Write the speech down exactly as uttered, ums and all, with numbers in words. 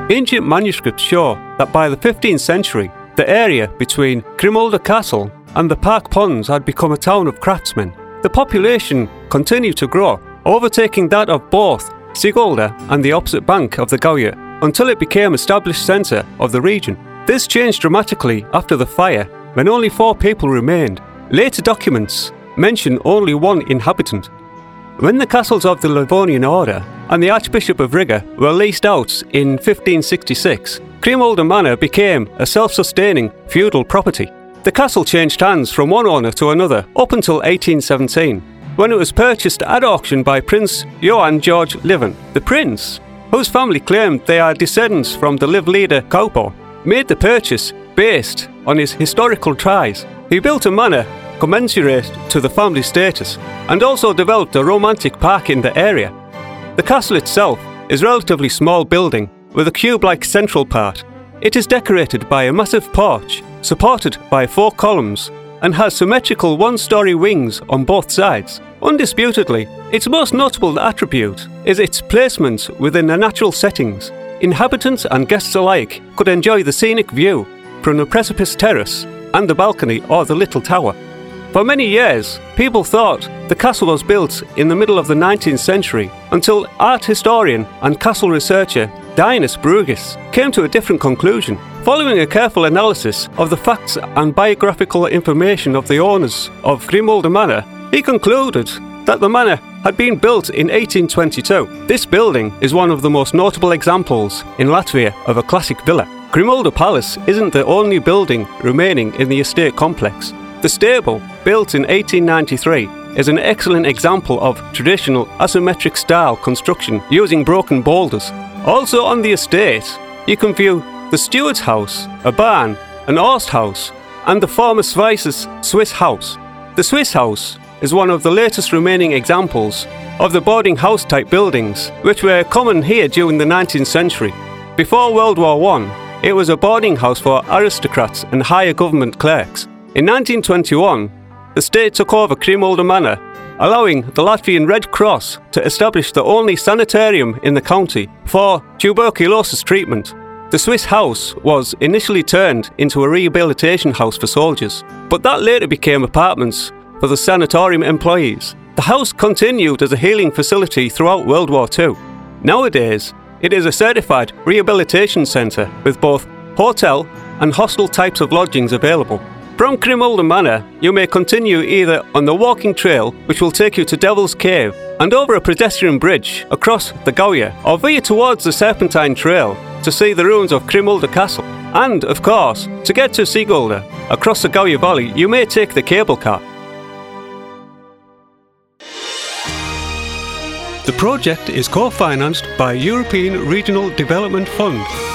Ancient manuscripts show that by the fifteenth century, the area between Grimolda Castle and the Park Ponds had become a town of craftsmen. The population continued to grow, overtaking that of both Sigolda and the opposite bank of the Gauja, until it became an established centre of the region. This changed dramatically after the fire, when only four people remained. Later documents mention only one inhabitant. When the castles of the Livonian Order and the Archbishop of Riga were leased out in fifteen sixty-six, Grimolda Manor became a self-sustaining feudal property. The castle changed hands from one owner to another up until eighteen seventeen, when it was purchased at auction by Prince Johann George Lieven. The prince, whose family claimed they are descendants from the Liv leader Kaupo, made the purchase based on his historical ties. He built a manor commensurate to the family status and also developed a romantic park in the area. The castle itself is a relatively small building with a cube-like central part. It is decorated by a massive porch supported by four columns and has symmetrical one-storey wings on both sides. Undisputedly, its most notable attribute is its placement within the natural settings. Inhabitants and guests alike could enjoy the scenic view from the precipice terrace and the balcony or the little tower. For many years, people thought the castle was built in the middle of the nineteenth century until art historian and castle researcher Dinis Brugis came to a different conclusion. Following a careful analysis of the facts and biographical information of the owners of Grimolda Manor, he concluded that the manor had been built in eighteen twenty-two. This building is one of the most notable examples in Latvia of a classic villa. Grimolda Palace isn't the only building remaining in the estate complex. The stable, built in eighteen ninety-three, is an excellent example of traditional asymmetric style construction using broken boulders. Also on the estate, you can view the steward's house, a barn, an Horst house, and the former Swiss Swiss house. The Swiss house is one of the latest remaining examples of the boarding house type buildings, which were common here during the nineteenth century. Before World War One, it was a boarding house for aristocrats and higher government clerks. In nineteen twenty-one, the state took over Grimolda Manor, allowing the Latvian Red Cross to establish the only sanitarium in the county for tuberculosis treatment. The Swiss house was initially turned into a rehabilitation house for soldiers, but that later became apartments for the sanatorium employees. The house continued as a healing facility throughout World War Two. Nowadays, it is a certified rehabilitation centre with both hotel and hostel types of lodgings available. From Grimolda Manor, you may continue either on the walking trail, which will take you to Devil's Cave, and over a pedestrian bridge across the Gauja, or via towards the Serpentine Trail to see the ruins of Grimolda Castle. And, of course, to get to Sigolda, across the Gauja Valley, you may take the cable car. The project is co-financed by European Regional Development Fund.